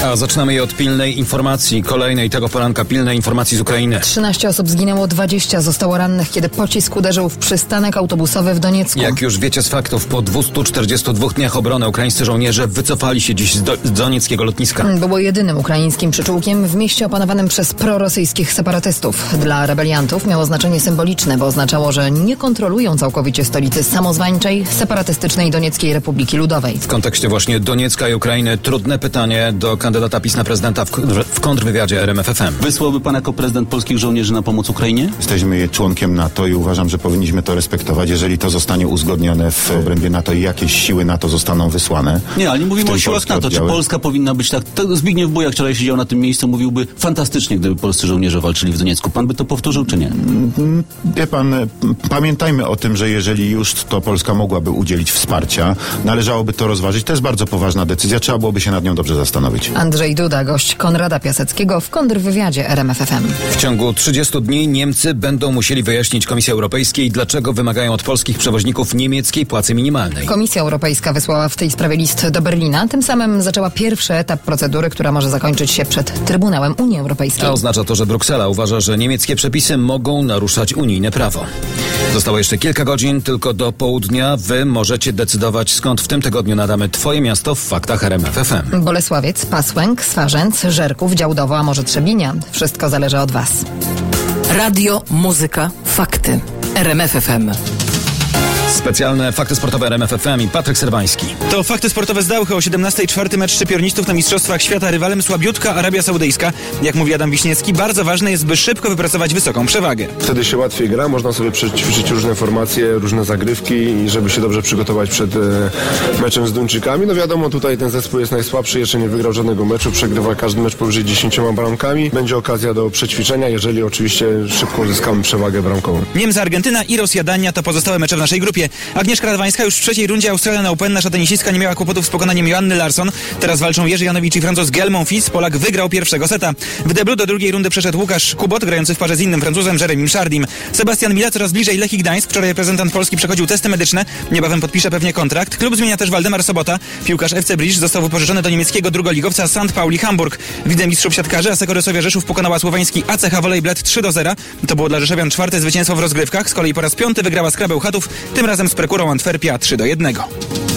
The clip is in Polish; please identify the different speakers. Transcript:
Speaker 1: A zaczynamy je od pilnej informacji, kolejnej tego poranka pilnej informacji z Ukrainy.
Speaker 2: 13 osób zginęło, 20 zostało rannych, kiedy pocisk uderzył w przystanek autobusowy w Doniecku.
Speaker 1: Jak już wiecie z faktów, po 242 dniach obrony ukraińscy żołnierze wycofali się dziś z donieckiego lotniska.
Speaker 2: Było jedynym ukraińskim przyczółkiem w mieście opanowanym przez prorosyjskich separatystów. Dla rebeliantów miało znaczenie symboliczne, bo oznaczało, że nie kontrolują całkowicie stolicy samozwańczej, separatystycznej Donieckiej Republiki Ludowej.
Speaker 1: W kontekście właśnie Doniecka i Ukrainy trudne pytanie do kandydata PiS na prezydenta w kontrwywiadzie RMF FM.
Speaker 3: Wysłałby pan jako prezydent polskich żołnierzy na pomoc Ukrainie?
Speaker 4: Jesteśmy członkiem NATO i uważam, że powinniśmy to respektować. Jeżeli to zostanie uzgodnione w obrębie NATO i jakieś siły NATO zostaną wysłane.
Speaker 3: Nie, ale nie mówimy o siłach NATO. Czy Polska powinna być tak? Zbigniew Bujak wczoraj siedział na tym miejscu, mówiłby fantastycznie, gdyby polscy żołnierze walczyli w Doniecku. Pan by to powtórzył, czy nie?
Speaker 4: Wie pan, pamiętajmy o tym, że jeżeli już to Polska mogłaby udzielić wsparcia, należałoby to rozważyć. To jest bardzo poważna decyzja, trzeba byłoby się nad nią dobrze zastanowić.
Speaker 2: Andrzej Duda, gość Konrada Piaseckiego w kontrwywiadzie RMF FM.
Speaker 1: W ciągu 30 dni Niemcy będą musieli wyjaśnić Komisji Europejskiej, dlaczego wymagają od polskich przewoźników niemieckiej płacy minimalnej.
Speaker 2: Komisja Europejska wysłała w tej sprawie list do Berlina. Tym samym zaczęła pierwszy etap procedury, która może zakończyć się przed Trybunałem Unii Europejskiej.
Speaker 1: A oznacza to, że Bruksela uważa, że niemieckie przepisy mogą naruszać unijne prawo. Zostało jeszcze kilka godzin, tylko do południa. Wy możecie decydować, skąd w tym tygodniu nadamy Twoje miasto w faktach RMF FM.
Speaker 2: Bolesławiec, Pasłęk, Swarzędz, Żerków, Działdowo, a może Trzebinia. Wszystko zależy od Was.
Speaker 5: Radio, muzyka, fakty. RMF FM.
Speaker 1: Specjalne fakty sportowe RMF FM i Patryk Serwański.
Speaker 6: To fakty sportowe z Dauchy o 17:04 mecz szczypiornistów na Mistrzostwach Świata. Rywalem słabiutka Arabia Saudyjska. Jak mówi Adam Wiśniewski, bardzo ważne jest, by szybko wypracować wysoką przewagę.
Speaker 7: Wtedy się łatwiej gra, można sobie przećwiczyć różne formacje, różne zagrywki i żeby się dobrze przygotować przed meczem z Duńczykami. No wiadomo, tutaj ten zespół jest najsłabszy, jeszcze nie wygrał żadnego meczu, przegrywa każdy mecz powyżej 10 bramkami. Będzie okazja do przećwiczenia, jeżeli oczywiście szybko uzyskamy przewagę bramkową.
Speaker 6: Niemcy, Argentyna i Rosja, Dania to pozostałe mecze w naszej grupie. Agnieszka Radwańska już w trzeciej rundzie Australian Open. Nasza tenisistka nie miała kłopotów z pokonaniem Joanny Larsson. Teraz walczą Jerzy Janowicz i Francuz Gelmont Fils. Polak wygrał pierwszego seta. W deblu do drugiej rundy przeszedł Łukasz Kubot, grający w parze z innym Francuzem Jeremym Chardim. Sebastian Mila coraz bliżej Lechii Gdańsk. Wczoraj reprezentant Polski przechodził testy medyczne. Niebawem podpisze pewnie kontrakt. Klub zmienia też Waldemar Sobota. Piłkarz FC Bridge został wypożyczony do niemieckiego drugoligowca St. Pauli Hamburg. Wicemistrzów siatkarzy Asseco Resovia Rzeszów pokonała słoweński ACH Volleyball 3-0. To było dla rzeszowian czwarte zwycięstwo w rozgrywkach. Z kolei po raz piąty wygrała Skrabeł Chatów, tym razem z Prekurą Antwerpia 3-1.